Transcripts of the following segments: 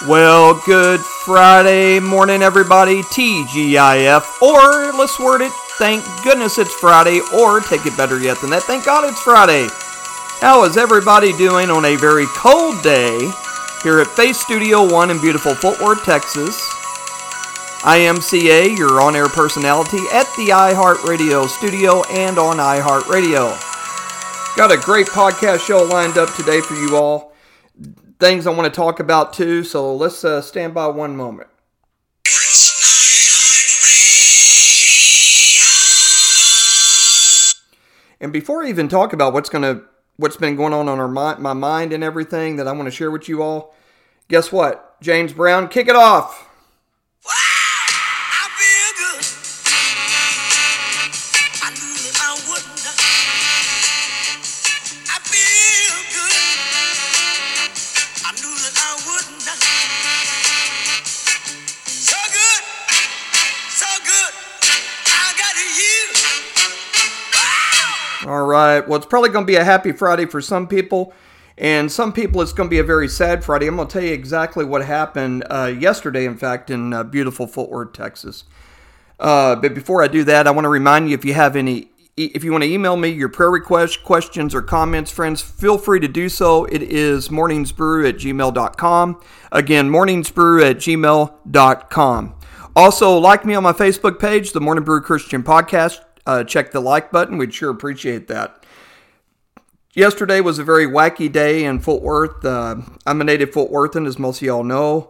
Well, good Friday morning, everybody. TGIF, or let's word it, thank goodness it's Friday, or take it better yet than that, thank God it's Friday. How is everybody doing on a very cold day here at Face Studio 1 in beautiful Fort Worth, Texas? I am CA, your on-air personality at the iHeartRadio studio and on iHeartRadio. Got a great podcast show lined up today for you all. Things I want to talk about too, so let's stand by one moment. And before I even talk about what's been going on my mind and everything that I want to share with you all, guess what? James Brown, kick it off. All right, well, it's probably going to be a happy Friday for some people, and some people it's going to be a very sad Friday. I'm going to tell you exactly what happened yesterday, in fact, in beautiful Fort Worth, Texas. But before I do that, I want to remind you, if you want to email me your prayer requests, questions, or comments, friends, feel free to do so. It is morningsbrew@gmail.com. Again, morningsbrew@gmail.com. Also, like me on my Facebook page, the Morning Brew Christian Podcast. Check the like button. We'd sure appreciate that. Yesterday was a very wacky day in Fort Worth. I'm a native Fort Worthan, as most of y'all know.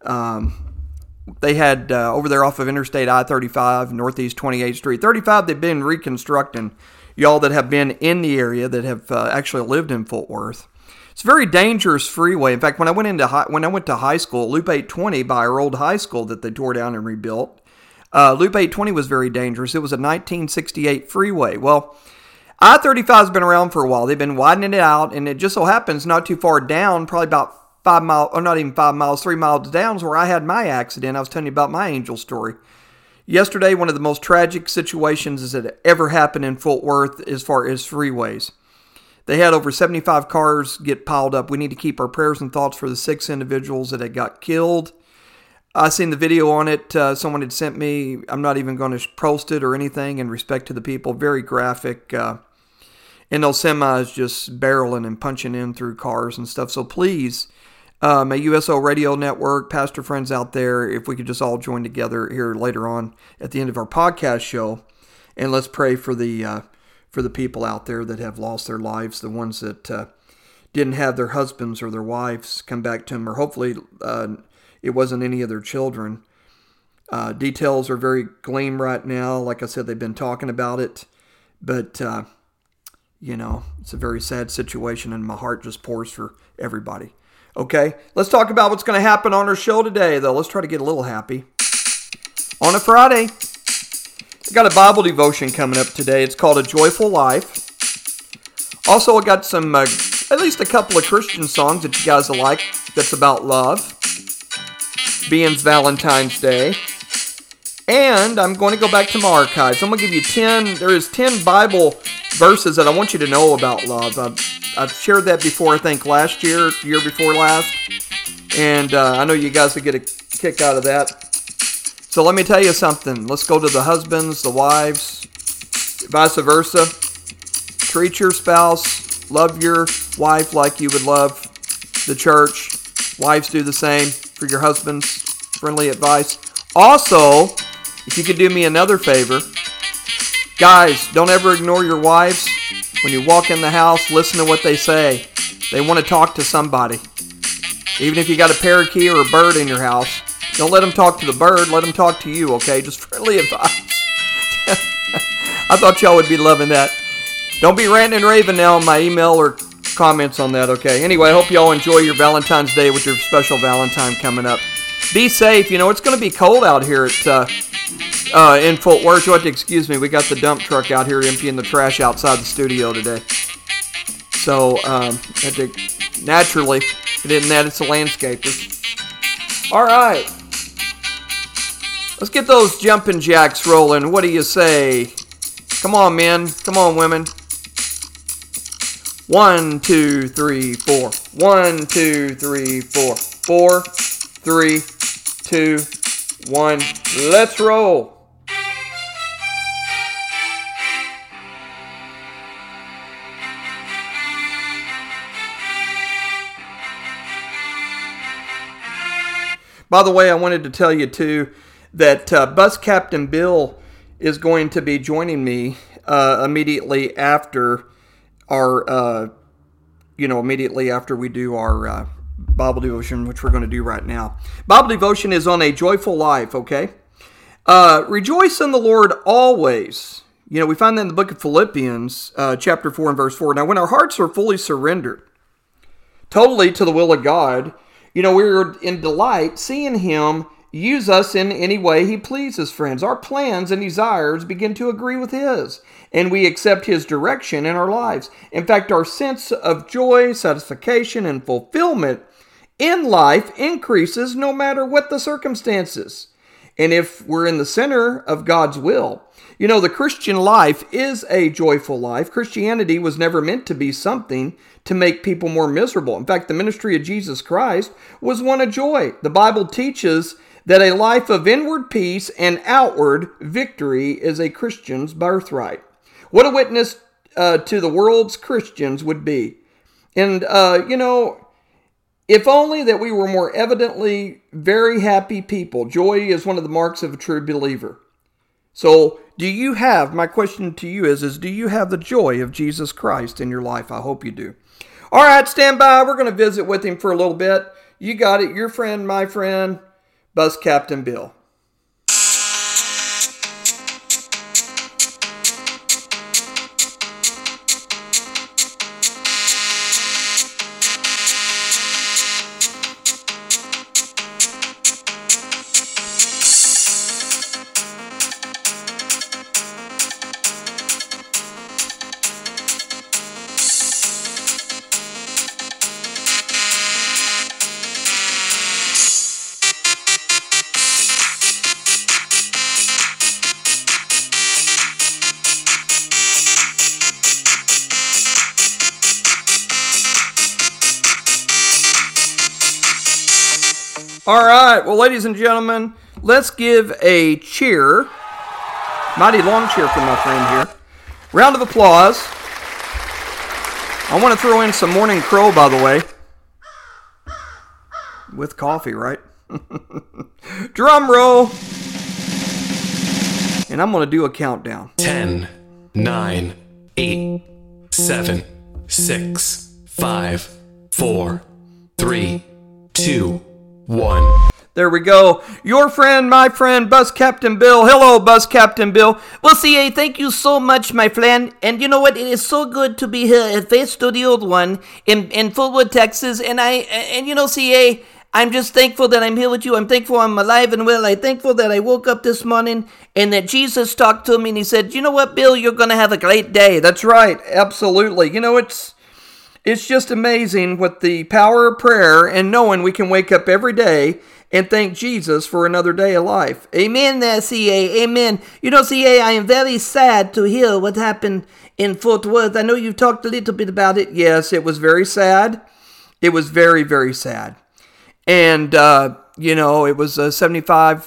They had over there off of Interstate I-35, Northeast 28th Street. 35, they've been reconstructing. Y'all that have been in the area that have actually lived in Fort Worth. It's a very dangerous freeway. In fact, when I went to high school, Loop 820 by our old high school that they tore down and rebuilt, Loop 820 was very dangerous. It was a 1968 freeway. Well, I-35 has been around for a while. They've been widening it out, and it just so happens not too far down, probably about 5 miles, or not even 5 miles, 3 miles down is where I had my accident. I was telling you about my angel story. Yesterday, one of the most tragic situations that ever happened in Fort Worth as far as freeways. They had over 75 cars get piled up. We need to keep our prayers and thoughts for the 6 individuals that had got killed. I seen the video on it. Someone had sent me. I'm not even going to post it or anything in respect to the people. Very graphic. And those semis just barreling and punching in through cars and stuff. So please, my USO Radio Network, pastor friends out there, if we could just all join together here later on at the end of our podcast show, and let's pray for the people out there that have lost their lives, the ones that didn't have their husbands or their wives come back to them, or hopefully it wasn't any of their children. Details are very gleam right now. Like I said, they've been talking about it. But, it's a very sad situation, and my heart just pours for everybody. Okay, let's talk about what's going to happen on our show today, though. Let's try to get a little happy. On a Friday, I got a Bible devotion coming up today. It's called A Joyful Life. Also, I got some, at least a couple of Christian songs that you guys will like that's about love. Being Valentine's Day. And I'm going to go back to my archives. I'm going to give you 10 Bible verses that I want you to know about love. I've shared that before, I think, last year before last. And I know you guys will get a kick out of that. So let me tell you something. Let's go to the husbands, the wives, vice versa. Treat your spouse. Love your wife like you would love the church. Wives do the same for your husbands. Friendly advice. Also, if you could do me another favor, guys, don't ever ignore your wives. When you walk in the house, listen to what they say. They want to talk to somebody. Even if you got a parakeet or a bird in your house, don't let them talk to the bird. Let them talk to you, okay? Just friendly advice. I thought y'all would be loving that. Don't be ranting and raving now on my email or comments on that, okay? Anyway, I hope y'all enjoy your Valentine's Day with your special Valentine coming up. Be safe. It's going to be cold out here in Fort Worth. You'll have to excuse me. We got the dump truck out here emptying the trash outside the studio today. So, naturally, it isn't that. It's a landscaper. All right. Let's get those jumping jacks rolling. What do you say? Come on, men. Come on, women. 1, 2, 3, 4. 1, 2, 3, 4. 4, 3, 2, 1. Let's roll. By the way, I wanted to tell you too that Bus Captain Bill is going to be joining me immediately after our, immediately after we do our Bible devotion, which we're going to do right now. Bible devotion is on a joyful life, okay? Rejoice in the Lord always. We find that in the book of Philippians, chapter 4 and verse 4. Now, when our hearts are fully surrendered, totally to the will of God, we're in delight seeing Him use us in any way He pleases, friends. Our plans and desires begin to agree with His, and we accept His direction in our lives. In fact, our sense of joy, satisfaction, and fulfillment in life increases no matter what the circumstances. And if we're in the center of God's will, the Christian life is a joyful life. Christianity was never meant to be something to make people more miserable. In fact, the ministry of Jesus Christ was one of joy. The Bible teaches that a life of inward peace and outward victory is a Christian's birthright. What a witness to the world's Christians would be. And, if only that we were more evidently very happy people. Joy is one of the marks of a true believer. So, my question to you is do you have the joy of Jesus Christ in your life? I hope you do. All right, stand by. We're going to visit with Him for a little bit. You got it. Your friend, my friend, Bus Captain Bill. All right, well, ladies and gentlemen, let's give a cheer, mighty long cheer for my friend here. Round of applause. I want to throw in some Morning Crow, by the way. With coffee, right? Drum roll. And I'm going to do a countdown. 10, 9, 8, 7, 6, 5, 4, 3, 2, 1. There we go. Your friend, my friend, Bus Captain Bill. Hello, Bus Captain Bill. Well, CA, thank you so much, my friend. And you know what? It is so good to be here at Faith Studio 1 in Fullwood, Texas. And CA, I'm just thankful that I'm here with you. I'm thankful I'm alive and well. I'm thankful that I woke up this morning and that Jesus talked to me and He said, you know what, Bill, you're going to have a great day. That's right. Absolutely. It's just amazing with the power of prayer and knowing we can wake up every day and thank Jesus for another day of life. Amen there, CA. Amen. CA, I am very sad to hear what happened in Fort Worth. I know you've talked a little bit about it. Yes, it was very sad. It was very, very sad. And, it was a 75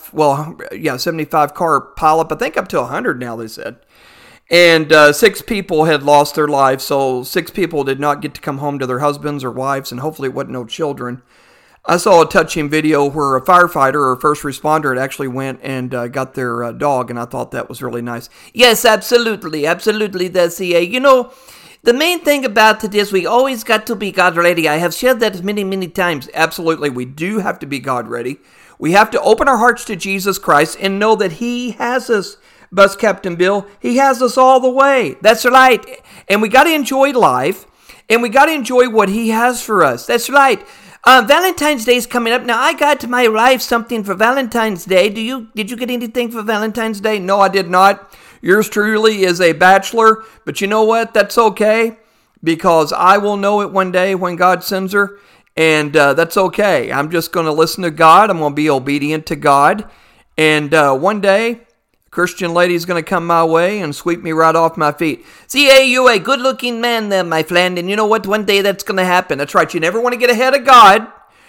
car pileup. I think up to 100 now, they said. And 6 people had lost their lives, so 6 people did not get to come home to their husbands or wives, and hopefully it wasn't no children. I saw a touching video where a firefighter or a first responder had actually went and got their dog, and I thought that was really nice. Yes, absolutely, the CA. The main thing about it is we always got to be God ready. I have shared that many, many times. Absolutely, we do have to be God ready. We have to open our hearts to Jesus Christ and know that He has us. Bus Captain Bill, He has us all the way. That's right. And we got to enjoy life, and we got to enjoy what He has for us. That's right. Valentine's Day is coming up. Now, I got my wife something for Valentine's Day. Did you get anything for Valentine's Day? No, I did not. Yours truly is a bachelor, but you know what? That's okay, because I will know it one day when God sends her, and that's okay. I'm just going to listen to God. I'm going to be obedient to God, and one day, Christian lady's going to come my way and sweep me right off my feet. CA, you're a good-looking man there, my friend, and you know what? One day that's going to happen. That's right. You never want to get ahead of God.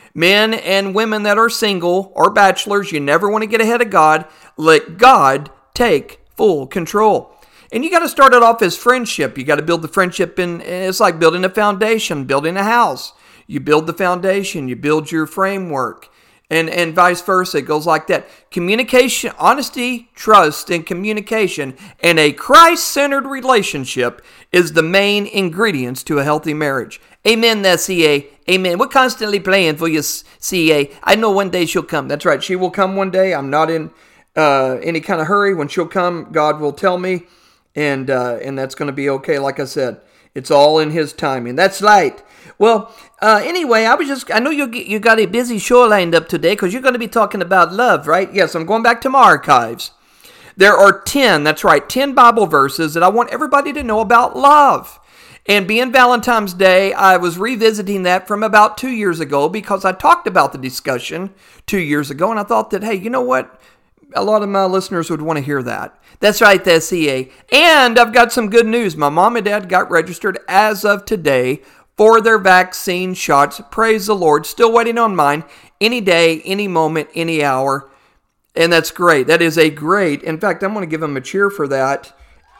Men and women that are single or bachelors, you never want to get ahead of God. Let God take full control. And you got to start it off as friendship. You got to build the friendship in. It's like building a foundation, building a house. You build the foundation, you build your framework, and vice versa. It goes like that. Communication, honesty, trust, and communication, and a Christ-centered relationship is the main ingredients to a healthy marriage. Amen, that CA. Amen. We're constantly praying for you, CA. I know one day she'll come. That's right. She will come one day. I'm not in any kind of hurry. When she'll come, God will tell me, and that's going to be okay. Like I said, it's all in His timing. That's right. Well, anyway, I know you got a busy show lined up today because you're going to be talking about love, right? Yes, I'm going back to my archives. There are 10 Bible verses that I want everybody to know about love. And being Valentine's Day, I was revisiting that from about 2 years ago because I talked about the discussion 2 years ago, and I thought that, hey, you know what? A lot of my listeners would want to hear that. That's right, that's CA. And I've got some good news. My mom and dad got registered as of today for their vaccine shots. Praise the Lord. Still waiting on mine. Any day, any moment, any hour. And that's great. That is a great. In fact, I'm going to give them a cheer for that.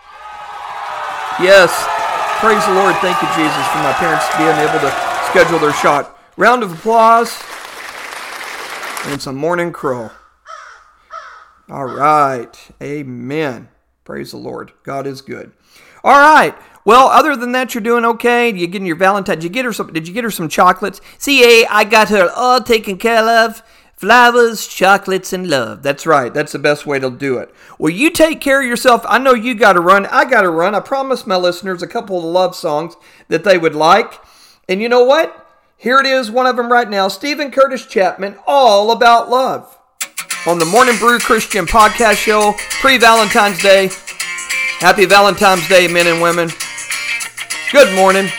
Yes. Praise the Lord. Thank you, Jesus, for my parents being able to schedule their shot. Round of applause. And some morning crow. All right. Amen. Praise the Lord. God is good. All right. Well, other than that, you're doing okay. You getting your Valentine? Did you get her some chocolates? CA, I got her all taken care of. Flowers, chocolates, and love. That's right. That's the best way to do it. Well, you take care of yourself. I know you got to run. I got to run. I promised my listeners a couple of love songs that they would like. And you know what? Here it is, one of them right now. Stephen Curtis Chapman, All About Love. On the Morning Brew Christian Podcast Show, pre-Valentine's Day. Happy Valentine's Day, men and women. Good morning.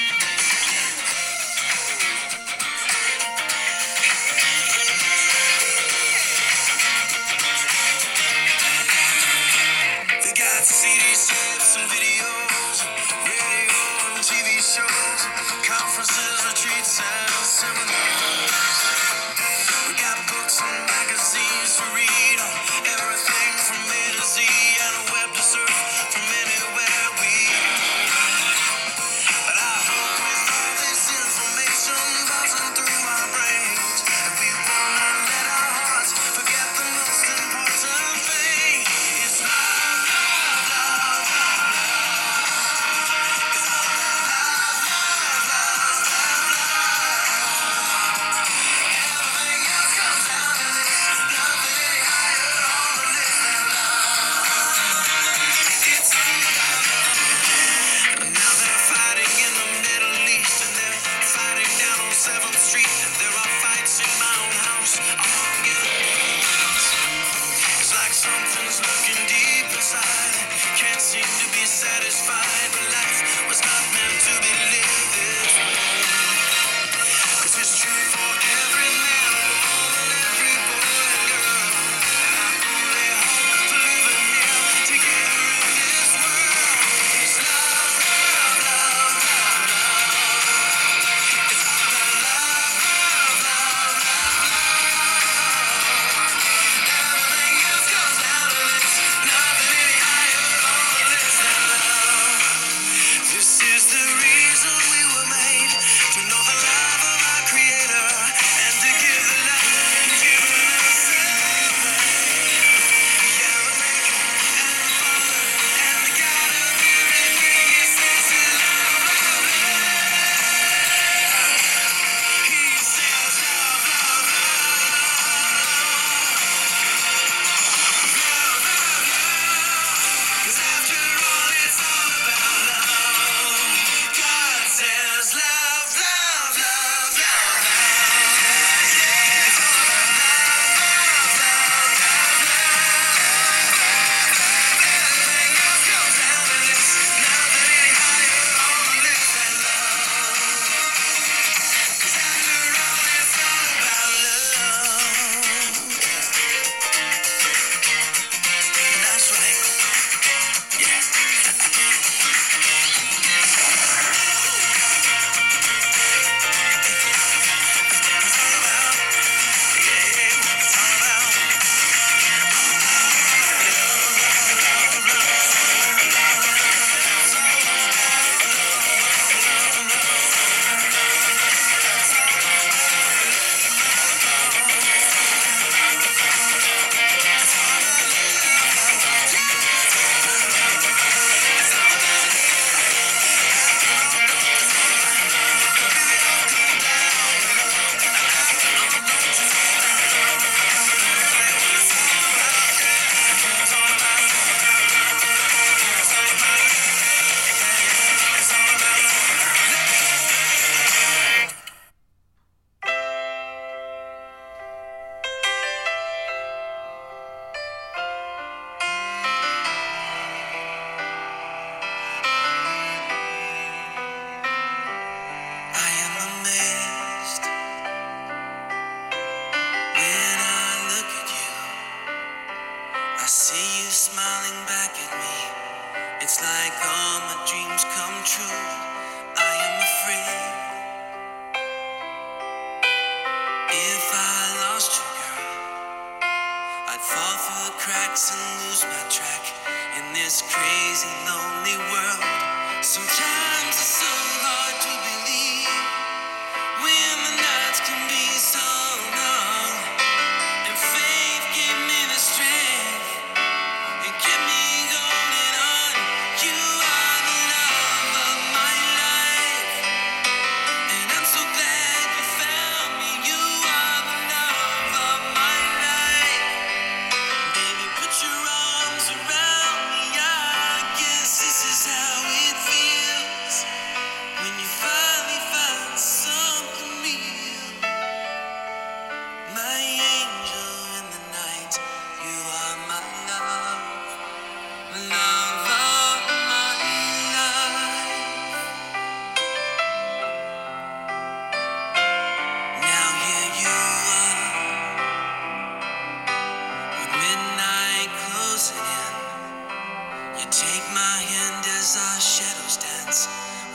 They got CDs, tapes, and videos, radio and TV shows, conferences, retreats, and seminars. We got books and magazines to read, everything from A to Z, and a web to surf from anywhere we are. But I hope with all this information buzzing through our brains, that we will not let our hearts forget the most important thing. It's love, love, love, love, love. It's all about love, love, love, love, love. Everything else comes down to this. Nothing any higher on the list than love. It's now they're fighting in the Middle East, and they're fighting down on 7th Street. There are fights in my own house among enemies. It's like something's looking deep inside, can't seem to be satisfied. But life was not meant to be lived this way. 'Cause it's true for every man and woman, every boy and girl. And I only hope for living here together in this world. It's love, love, love, love, love. It's all about love, love, love, love, love. Everything else comes down to this. Nothing any higher on the list than love. This is the reason we were made, to know the love of our Creator, and to give the love given us anyway. Yeah, the Maker and the Father and the God of everything. He says to love, love, love. He says love, love, love. 'Cause after all, it's all about love.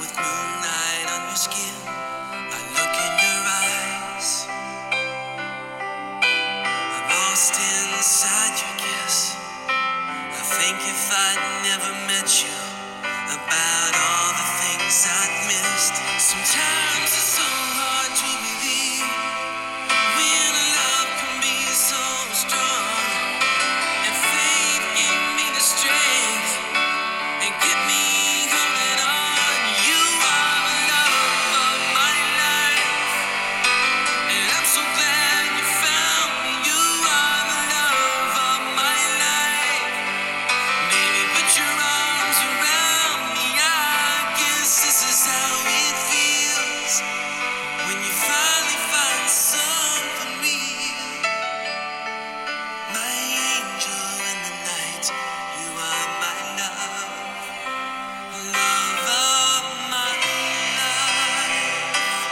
with moonlight on your skin. I look in your eyes. I'm lost inside your kiss. I think if I'd never met you, about all the things I'd missed. Sometimes it's so hard to believe when a love can be so strong, and faith gave me the strength and kept me holding on. You are the love of my life, and I'm so glad you found me. You are the love of my life. Baby, put your arms around me. I guess this is how it feels when you finally find something real. My angel in the night, you are my love, love of my life.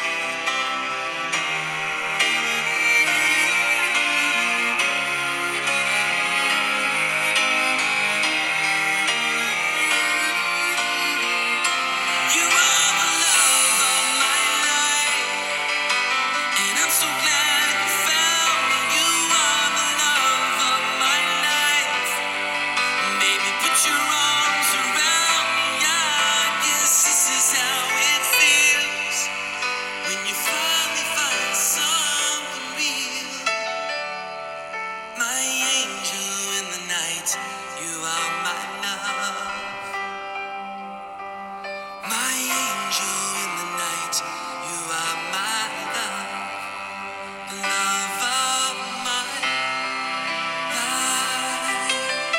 You are the love of my life, and I'm so glad you found me. You are the love of my life. Baby, put your arms around me. I guess this is how it feels when you finally find something real. My angel in the night, you are my love. My angel in the night, you are my love, the love of my life.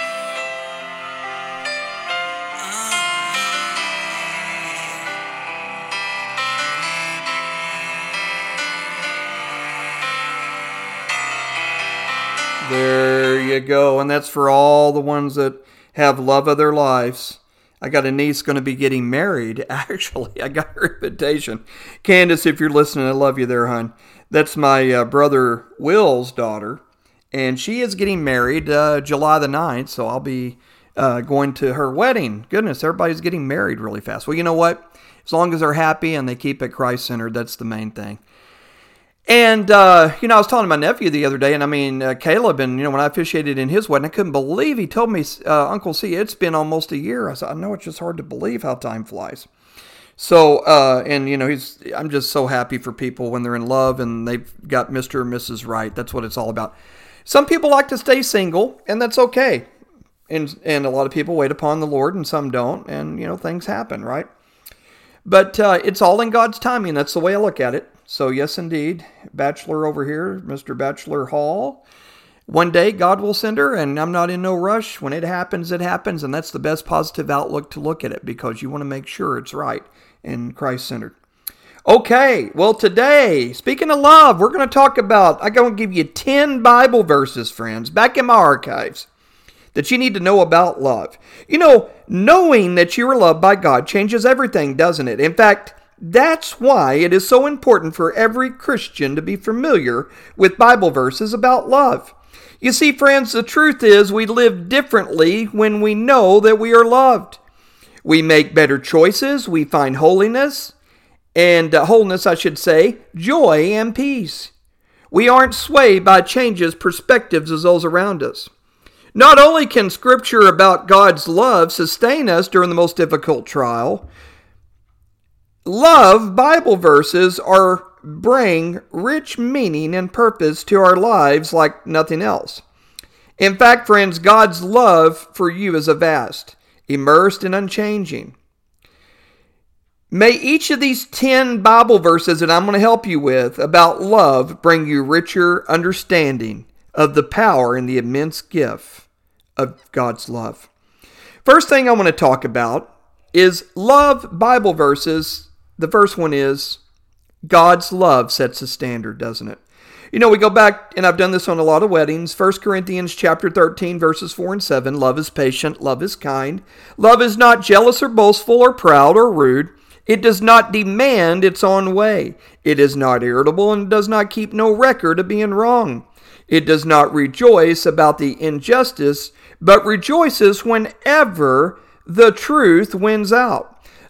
There you go. And that's for all the ones that have love of their lives. I got a niece going to be getting married. Actually, I got her invitation. Candace, if you're listening, I love you there, hon. That's my brother Will's daughter. And she is getting married July the 9th. So I'll be going to her wedding. Goodness, everybody's getting married really fast. Well, you know what? As long as they're happy and they keep it Christ-centered, that's the main thing. And, I was telling my nephew the other day, and I mean, Caleb, and, when I officiated in his wedding, I couldn't believe he told me, Uncle C, it's been almost a year. I said, I know, it's just hard to believe how time flies. So, I'm just so happy for people when they're in love and they've got Mr. or Mrs. Right. That's what it's all about. Some people like to stay single, and that's okay. And a lot of people wait upon the Lord, and some don't, and, things happen, right? But it's all in God's timing. That's the way I look at it. So yes, indeed, Bachelor over here, Mr. Bachelor Hall. One day God will send her, and I'm not in no rush. When it happens, and that's the best positive outlook to look at it, because you want to make sure it's right and Christ-centered. Okay, well today, speaking of love, we're going to talk about, I'm going to give you 10 Bible verses, friends, back in my archives, that you need to know about love. Knowing that you are loved by God changes everything, doesn't it? In fact, that's why it is so important for every Christian to be familiar with Bible verses about love. You see, friends, the truth is we live differently when we know that we are loved. We make better choices, we find wholeness, joy and peace. We aren't swayed by changes, perspectives as those around us. Not only can Scripture about God's love sustain us during the most difficult trial, love Bible verses bring rich meaning and purpose to our lives like nothing else. In fact, friends, God's love for you is vast, immersed and unchanging. May each of these 10 Bible verses that I'm going to help you with about love bring you richer understanding of the power and the immense gift of God's love. First thing I want to talk about is love Bible verses. The first one is God's love sets a standard, doesn't it? We go back, and I've done this on a lot of weddings. 1 Corinthians chapter 13, verses 4 and 7. Love is patient. Love is kind. Love is not jealous or boastful or proud or rude. It does not demand its own way. It is not irritable and does not keep no record of being wrong. It does not rejoice about the injustice, but rejoices whenever the truth wins out.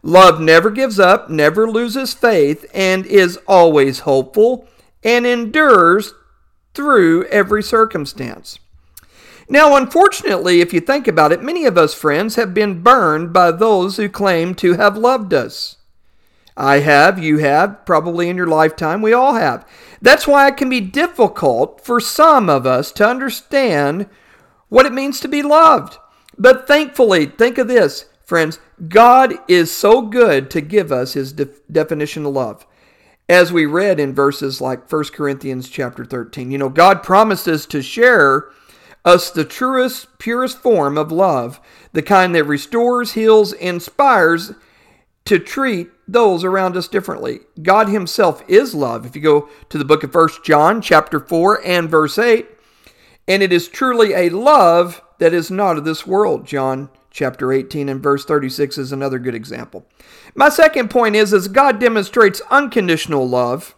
Love never gives up, never loses faith, and is always hopeful, and endures through every circumstance. Now, unfortunately, if you think about it, many of us, friends, have been burned by those who claim to have loved us. I have, you have, probably in your lifetime, we all have. That's why it can be difficult for some of us to understand what it means to be loved. But thankfully, think of this, friends, God is so good to give us his definition of love. As we read in verses like 1 Corinthians chapter 13, God promises to share us the truest, purest form of love, the kind that restores, heals, inspires to treat those around us differently. God himself is love. If you go to the book of 1 John chapter 4 and verse 8, and it is truly a love that is not of this world. John chapter 18 and verse 36 is another good example. My second point is God demonstrates unconditional love.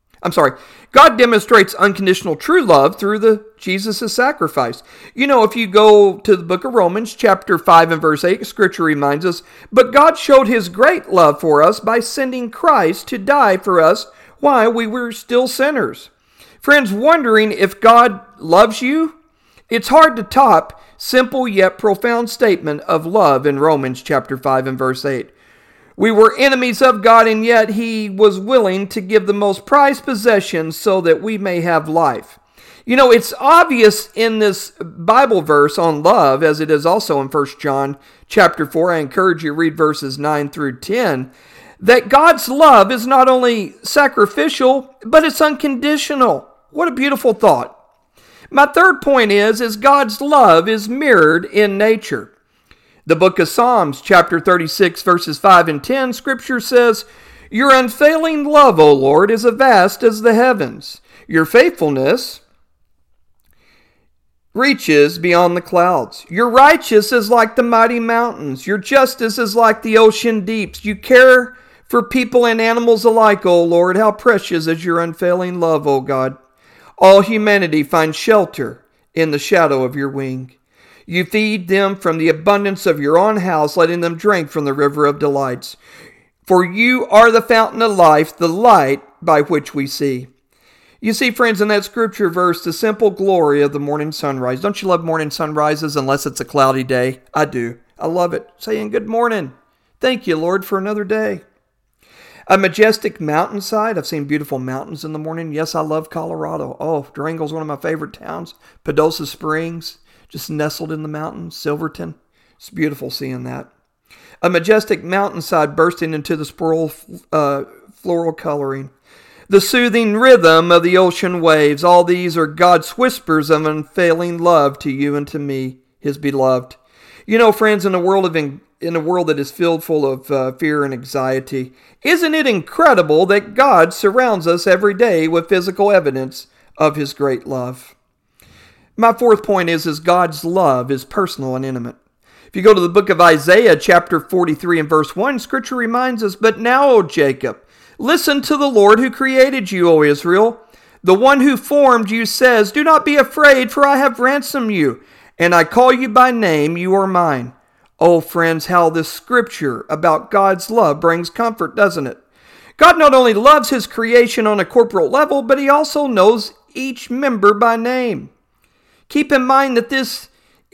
God demonstrates unconditional true love through Jesus' sacrifice. If you go to the book of Romans, chapter 5 and verse 8, Scripture reminds us, but God showed his great love for us by sending Christ to die for us while we were still sinners. Friends, wondering if God loves you? It's hard to top simple yet profound statement of love in Romans chapter 5 and verse 8. We were enemies of God, and yet he was willing to give the most prized possessions so that we may have life. It's obvious in this Bible verse on love, as it is also in 1 John chapter 4. I encourage you to read verses 9 through 10, that God's love is not only sacrificial, but it's unconditional. What a beautiful thought. My third point is God's love is mirrored in nature. The book of Psalms, chapter 36, verses 5 and 10, Scripture says, your unfailing love, O Lord, is as vast as the heavens. Your faithfulness reaches beyond the clouds. Your righteousness is like the mighty mountains. Your justice is like the ocean deeps. You care for people and animals alike, O Lord. How precious is your unfailing love, O God. All humanity finds shelter in the shadow of your wing. You feed them from the abundance of your own house, letting them drink from the river of delights. For you are the fountain of life, the light by which we see. You see, friends, in that scripture verse, the simple glory of the morning sunrise. Don't you love morning sunrises unless it's a cloudy day? I do. I love it. Saying good morning. Thank you, Lord, for another day. A majestic mountainside. I've seen beautiful mountains in the morning. Yes, I love Colorado. Oh, Durango's one of my favorite towns. Padosa Springs, just nestled in the mountains. Silverton. It's beautiful seeing that. A majestic mountainside bursting into the floral coloring. The soothing rhythm of the ocean waves. All these are God's whispers of unfailing love to you and to me, his beloved. You know, friends, in a world that is filled full of fear and anxiety, isn't it incredible that God surrounds us every day with physical evidence of his great love? My fourth point is God's love is personal and intimate. If you go to the book of Isaiah, chapter 43 and verse 1, Scripture reminds us, but now, O Jacob, listen to the Lord who created you, O Israel. The one who formed you says, do not be afraid, for I have ransomed you, and I call you by name, you are mine. Oh, friends, how this scripture about God's love brings comfort, doesn't it? God not only loves his creation on a corporal level, but he also knows each member by name. Keep in mind that this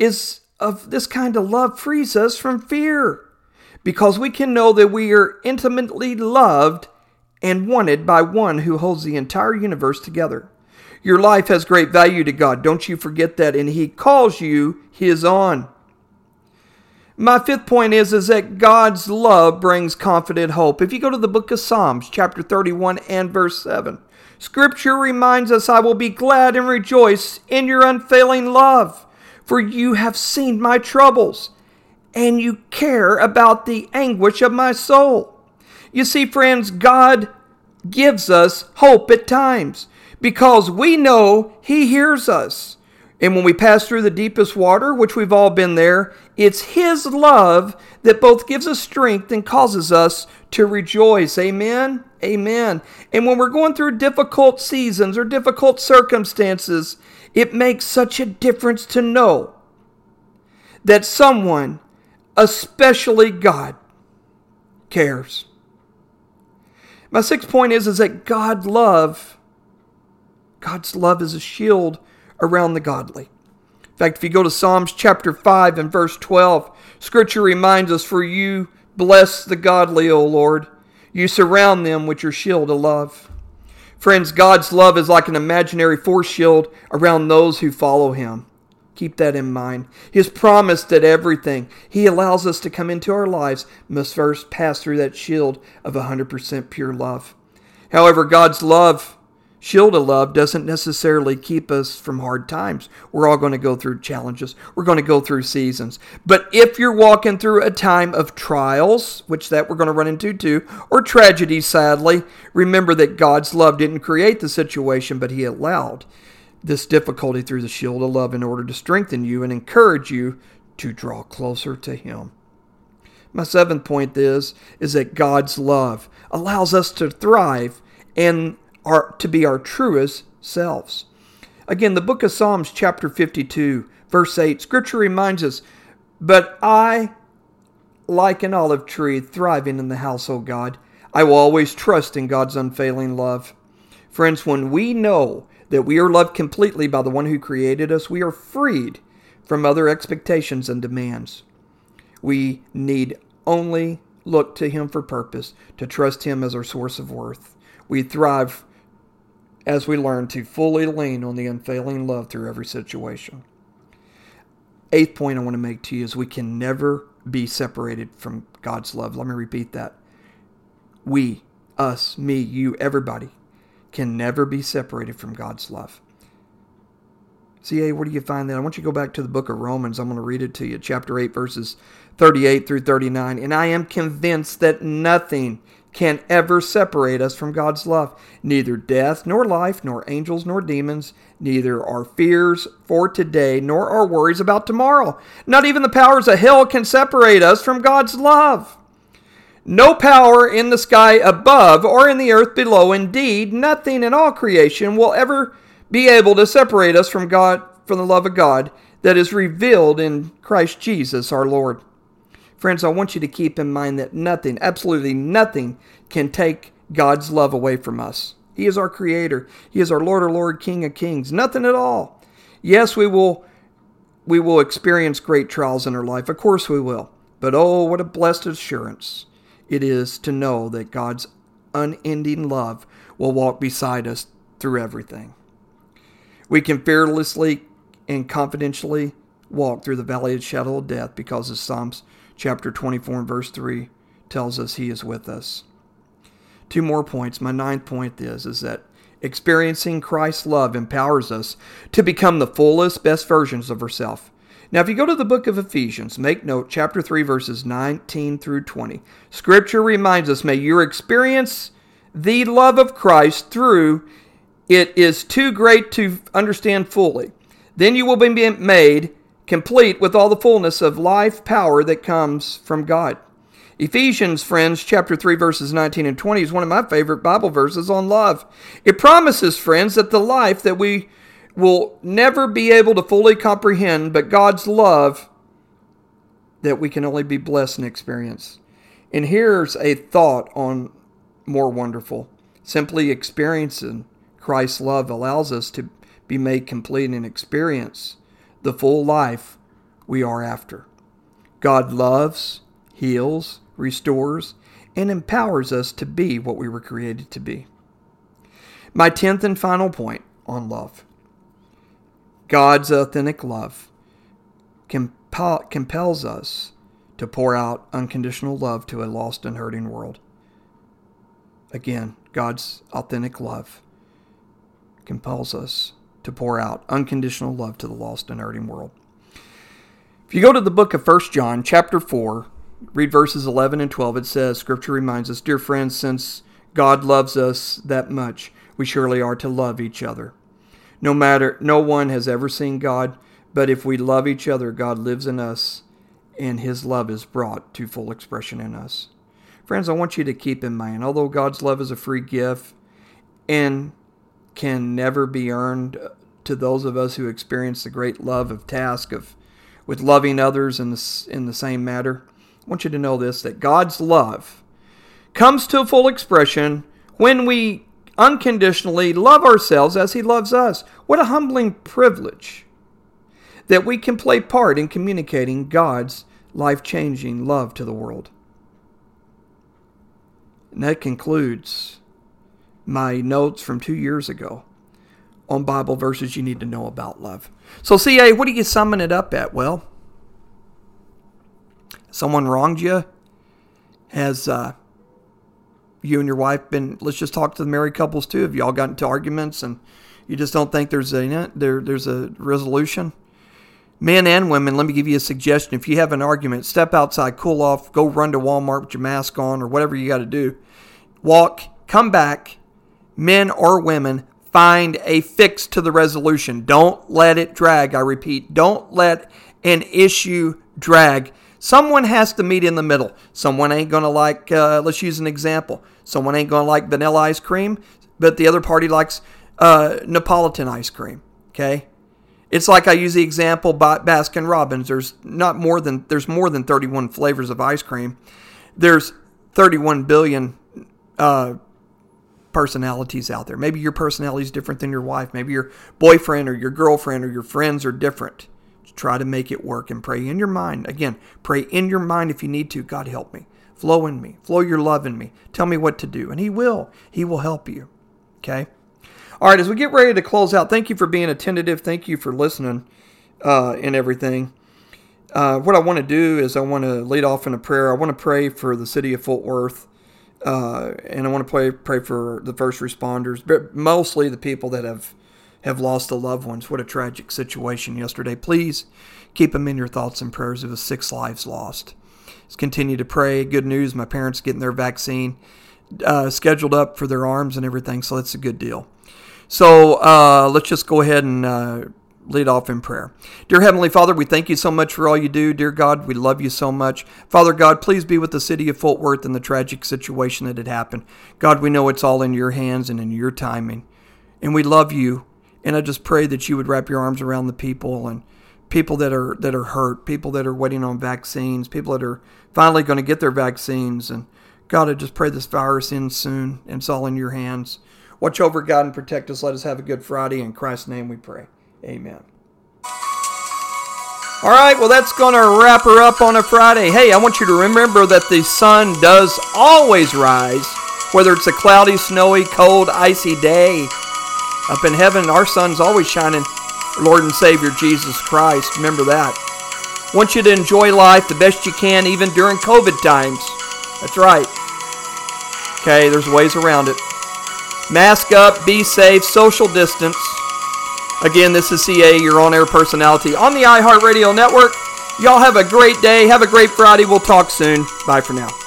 kind of love frees us from fear, because we can know that we are intimately loved and wanted by one who holds the entire universe together. Your life has great value to God. Don't you forget that. And he calls you his own. My fifth point is that God's love brings confident hope. If you go to the book of Psalms, chapter 31 and verse 7, Scripture reminds us, I will be glad and rejoice in your unfailing love, for you have seen my troubles, and you care about the anguish of my soul. You see, friends, God gives us hope at times because we know he hears us. And when we pass through the deepest water, which we've all been there, it's his love that both gives us strength and causes us to rejoice. Amen? Amen. And when we're going through difficult seasons or difficult circumstances, it makes such a difference to know that someone, especially God, cares. My sixth point is that God's love is a shield around the godly. In fact, if you go to Psalms chapter 5 and verse 12, Scripture reminds us, "For you bless the godly, O Lord. You surround them with your shield of love." Friends, God's love is like an imaginary force shield around those who follow Him. Keep that in mind. His promise that everything He allows us to come into our lives must first pass through that shield of 100% pure love. However, God's shield of love doesn't necessarily keep us from hard times. We're all going to go through challenges. We're going to go through seasons. But if you're walking through a time of trials, which that we're going to run into too, or tragedy, sadly, remember that God's love didn't create the situation, but He allowed this difficulty through the shield of love in order to strengthen you and encourage you to draw closer to Him. My seventh point is that God's love allows us to thrive and to be our truest selves. Again, the book of Psalms chapter 52, verse 8, Scripture reminds us, "But I, like an olive tree thriving in the house, O God, I will always trust in God's unfailing love." Friends, when we know that we are loved completely by the one who created us, we are freed from other expectations and demands. We need only look to Him for purpose, to trust Him as our source of worth. We thrive as we learn to fully lean on the unfailing love through every situation. Eighth point I want to make to you is we can never be separated from God's love. Let me repeat that. We, us, me, you, everybody can never be separated from God's love. See, where do you find that? I want you to go back to the book of Romans. I'm going to read it to you. Chapter 8, verses 38 through 39. "And I am convinced that nothing can ever separate us from God's love. Neither death, nor life, nor angels, nor demons, neither our fears for today, nor our worries about tomorrow. Not even the powers of hell can separate us from God's love. No power in the sky above or in the earth below. Indeed, nothing in all creation will ever be able to separate us from God, from the love of God that is revealed in Christ Jesus our Lord." Friends, I want you to keep in mind that nothing, absolutely nothing, can take God's love away from us. He is our Creator. He is our Lord, our Lord, King of Kings. Nothing at all. Yes, we will experience great trials in our life. Of course we will. But oh, what a blessed assurance it is to know that God's unending love will walk beside us through everything. We can fearlessly and confidentially walk through the valley of the shadow of death because of Psalms chapter 24 and verse 3 tells us He is with us. Two more points. My ninth point is that experiencing Christ's love empowers us to become the fullest, best versions of ourselves. Now, if you go to the book of Ephesians, make note, chapter 3, verses 19 through 20. Scripture reminds us, may you experience the love of Christ through it is too great to understand fully. Then you will be made complete with all the fullness of life power that comes from God. Ephesians, friends, chapter 3, verses 19 and 20 is one of my favorite Bible verses on love. It promises, friends, that the life that we will never be able to fully comprehend, but God's love that we can only be blessed and experience. And here's a thought on more wonderful. Simply experiencing Christ's love allows us to be made complete and experience the full life we are after. God loves, heals, restores, and empowers us to be what we were created to be. My 10th and final point on love. God's authentic love compels us to pour out unconditional love to a lost and hurting world. Again, God's authentic love compels us to pour out unconditional love to the lost and hurting world. If you go to the book of 1 John, chapter 4, read verses 11 and 12, it says, Scripture reminds us, "Dear friends, since God loves us that much, we surely are to love each other. No one has ever seen God, but if we love each other, God lives in us, and His love is brought to full expression in us." Friends, I want you to keep in mind, although God's love is a free gift and can never be earned to those of us who experience the great love of task with loving others in the same matter, I want you to know this, that God's love comes to full expression when we unconditionally love ourselves as He loves us. What a humbling privilege that we can play part in communicating God's life-changing love to the world. And that concludes my notes from 2 years ago on Bible verses you need to know about love. So CA, what do you summon it up at? Well, someone wronged you? Has you and your wife been, let's just talk to the married couples too. Have y'all gotten into arguments and you just don't think there's a resolution? Men and women, let me give you a suggestion. If you have an argument, step outside, cool off, go run to Walmart with your mask on or whatever you got to do. Walk, come back. Men or women, find a fix to the resolution. Don't let it drag. I repeat, don't let an issue drag. Someone has to meet in the middle. Someone ain't going to like, let's use an example. Someone ain't going to like vanilla ice cream, but the other party likes Neapolitan ice cream. Okay? It's like I use the example by Baskin Robbins. There's more than 31 flavors of ice cream. There's 31 billion personalities out there. Maybe your personality is different than your wife. Maybe your boyfriend or your girlfriend or your friends are different. Just try to make it work and pray in your mind. Again, pray in your mind if you need to. God, help me. Flow in me. Flow your love in me. Tell me what to do. And He will. He will help you. Okay? All right, as we get ready to close out, thank you for being attentive. Thank you for listening and everything. What I want to do is I want to lead off in a prayer. I want to pray for the city of Fort Worth, and I want to pray for the first responders, but mostly the people that have lost the loved ones. What a tragic situation yesterday. Please keep them in your thoughts and prayers. It was 6 lives lost. Let's continue to pray. Good news, my parents getting their vaccine scheduled up for their arms and everything, so that's a good deal. So let's just go ahead and lead off in prayer. Dear Heavenly Father, we thank you so much for all you do. Dear God, we love you so much. Father God, please be with the city of Fort Worth in the tragic situation that had happened. God, we know it's all in your hands and in your timing. And we love you. And I just pray that you would wrap your arms around the people and people that are hurt, people that are waiting on vaccines, people that are finally going to get their vaccines. And God, I just pray this virus ends soon. And it's all in your hands. Watch over, God, and protect us. Let us have a good Friday. In Christ's name we pray. Amen. All right, well, that's going to wrap her up on a Friday. Hey, I want you to remember that the sun does always rise, whether it's a cloudy, snowy, cold, icy day. Up in heaven, our sun's always shining. Lord and Savior Jesus Christ. Remember that. I want you to enjoy life the best you can, even during COVID times. That's right. Okay, there's ways around it. Mask up, be safe, social distance. Again, this is CA, your on-air personality on the iHeartRadio network. Y'all have a great day. Have a great Friday. We'll talk soon. Bye for now.